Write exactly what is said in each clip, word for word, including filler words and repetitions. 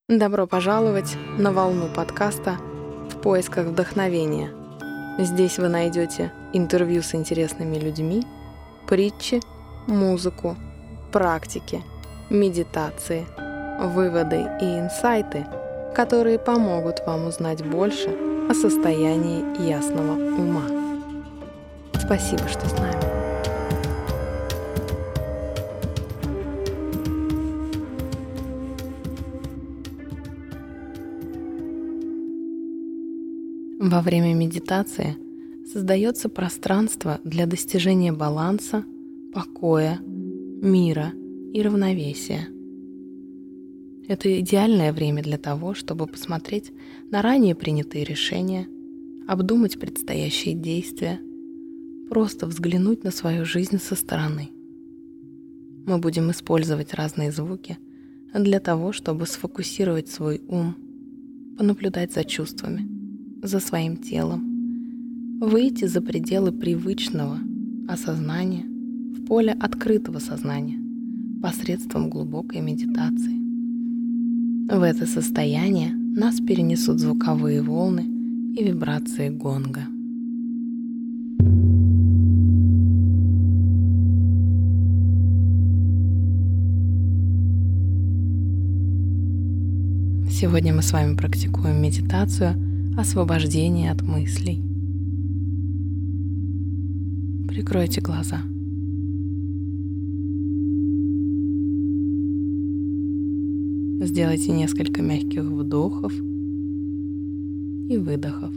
Добро пожаловать на волну подкаста «В поисках вдохновения». Здесь вы найдете интервью с интересными людьми, притчи, музыку, практики, медитации, выводы и инсайты, которые помогут вам узнать больше о состоянии ясного ума. Спасибо, что с нами. Во время медитации создается пространство для достижения баланса, покоя, мира и равновесия. Это идеальное время для того, чтобы посмотреть на ранее принятые решения, обдумать предстоящие действия, просто взглянуть на свою жизнь со стороны. Мы будем использовать разные звуки для того, чтобы сфокусировать свой ум, понаблюдать за чувствами, за своим телом, выйти за пределы привычного осознания в поле открытого сознания посредством глубокой медитации. В это состояние нас перенесут звуковые волны и вибрации гонга. Сегодня мы с вами практикуем медитацию освобождения от мыслей. Прикройте глаза. Сделайте несколько мягких вдохов и выдохов.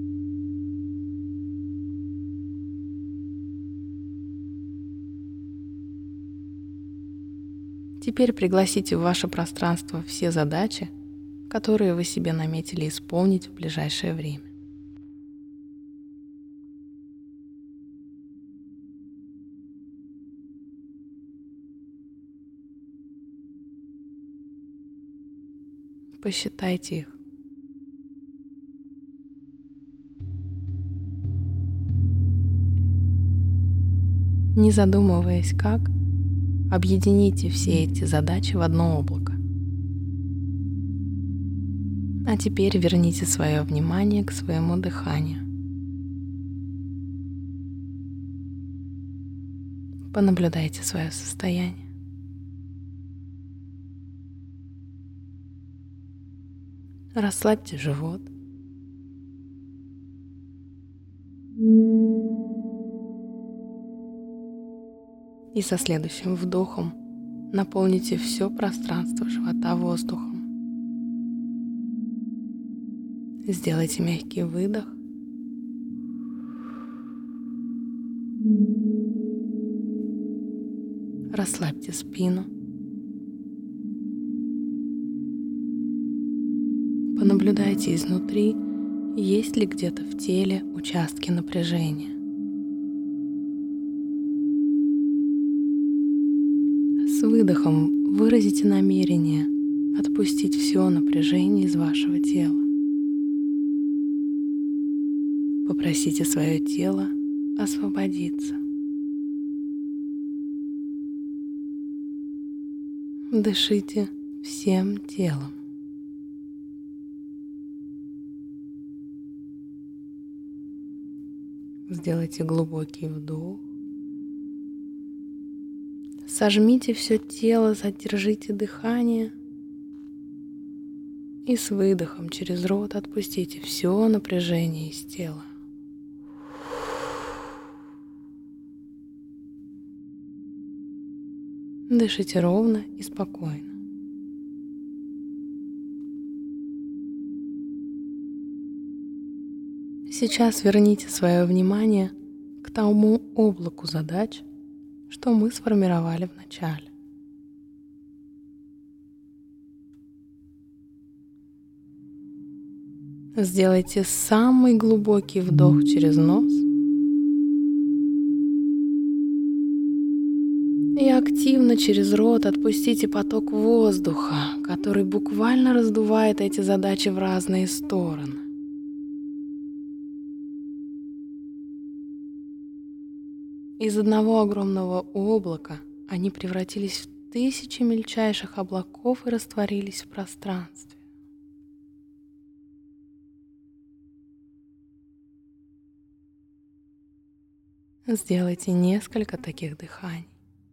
Теперь пригласите в ваше пространство все задачи, которые вы себе наметили исполнить в ближайшее время. Посчитайте их. Не задумываясь как, объедините все эти задачи в одно облако. А теперь верните свое внимание к своему дыханию. Понаблюдайте свое состояние. Расслабьте живот. И со следующим вдохом наполните все пространство живота воздухом. Сделайте мягкий выдох. Расслабьте спину. Понаблюдайте изнутри, есть ли где-то в теле участки напряжения. С выдохом выразите намерение отпустить все напряжение из вашего тела. Попросите свое тело освободиться. Дышите всем телом. Сделайте глубокий вдох. Сожмите все тело, задержите дыхание. И с выдохом через рот отпустите все напряжение из тела. Дышите ровно и спокойно. Сейчас верните свое внимание к тому облаку задач, что мы сформировали в начале. Сделайте самый глубокий вдох через нос и активно через рот отпустите поток воздуха, который буквально раздувает эти задачи в разные стороны. Из одного огромного облака они превратились в тысячи мельчайших облаков и растворились в пространстве. Сделайте несколько таких дыханий.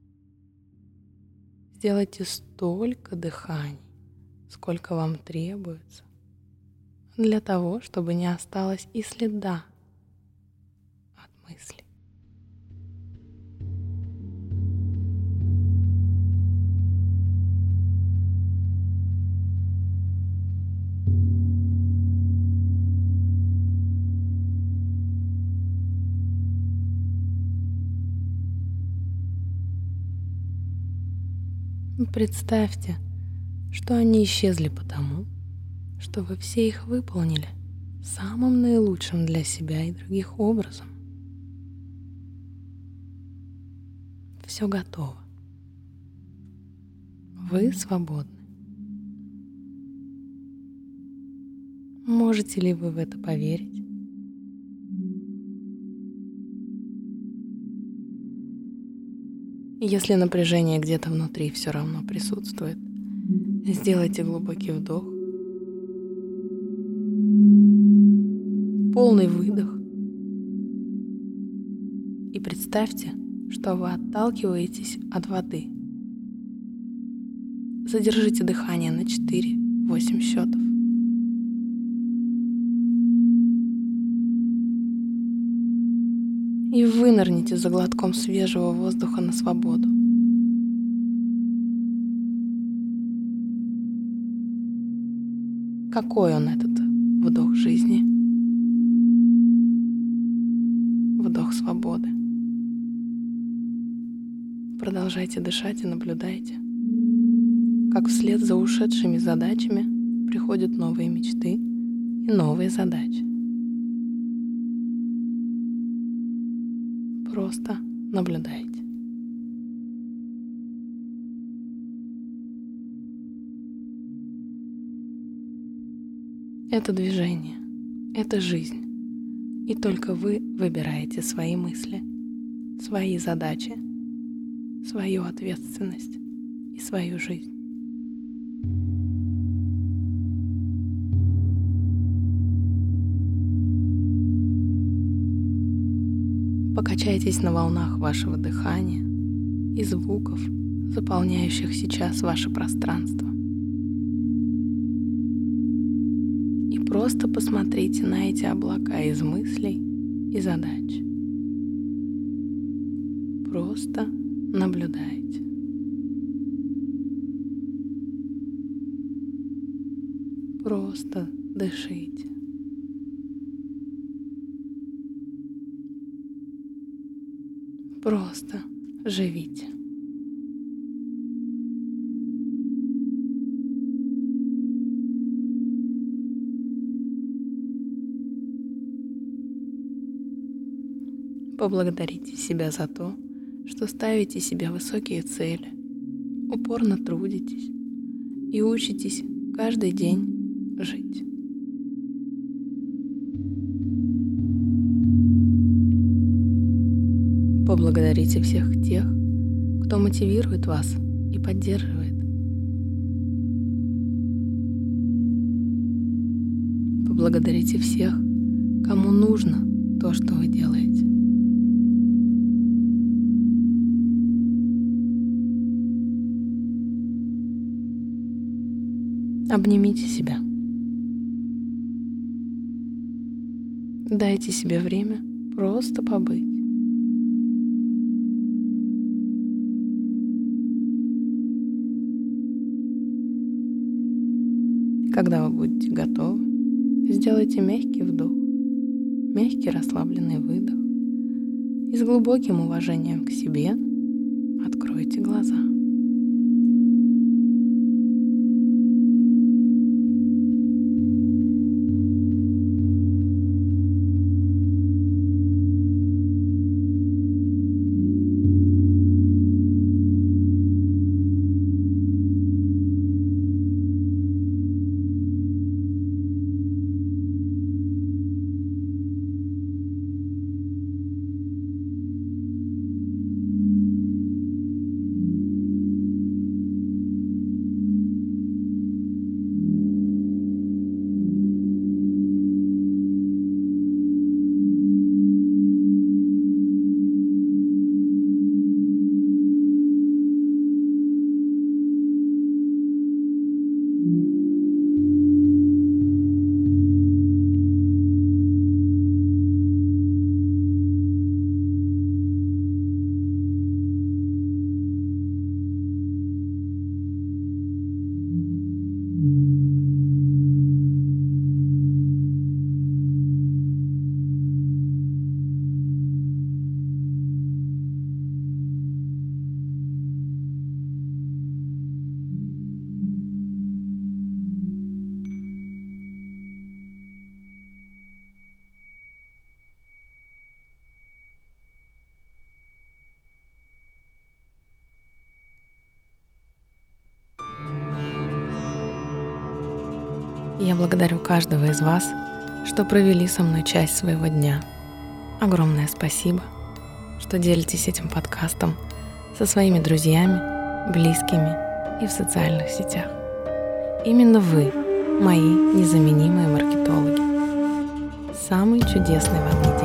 Сделайте столько дыханий, сколько вам требуется, для того, чтобы не осталось и следа от мыслей. Представьте, что они исчезли потому, что вы все их выполнили самым наилучшим для себя и других образом. Все готово. Вы свободны. Можете ли вы в это поверить? Если напряжение где-то внутри все равно присутствует, сделайте глубокий вдох, полный выдох и представьте, что вы отталкиваетесь от воды. Задержите дыхание на четыре-восемь счетов. И вынырните за глотком свежего воздуха на свободу. Какой он, этот вдох жизни? Вдох свободы. Продолжайте дышать и наблюдайте, как вслед за ушедшими задачами приходят новые мечты и новые задачи. Просто наблюдайте. Это движение, это жизнь. И только вы выбираете свои мысли, свои задачи, свою ответственность и свою жизнь. Покачайтесь на волнах вашего дыхания и звуков, заполняющих сейчас ваше пространство. И просто посмотрите на эти облака из мыслей и задач. Просто наблюдайте. Просто дышите. Просто живите. Поблагодарите себя за то, что ставите себе высокие цели, упорно трудитесь и учитесь каждый день жить. Поблагодарите всех тех, кто мотивирует вас и поддерживает. Поблагодарите всех, кому нужно то, что вы делаете. Обнимите себя. Дайте себе время просто побыть. Когда вы будете готовы, сделайте мягкий вдох, мягкий расслабленный выдох и с глубоким уважением к себе откройте глаза. Я благодарю каждого из вас, что провели со мной часть своего дня. Огромное спасибо, что делитесь этим подкастом со своими друзьями, близкими и в социальных сетях. Именно вы – мои незаменимые маркетологи. Самой чудесной вам недели!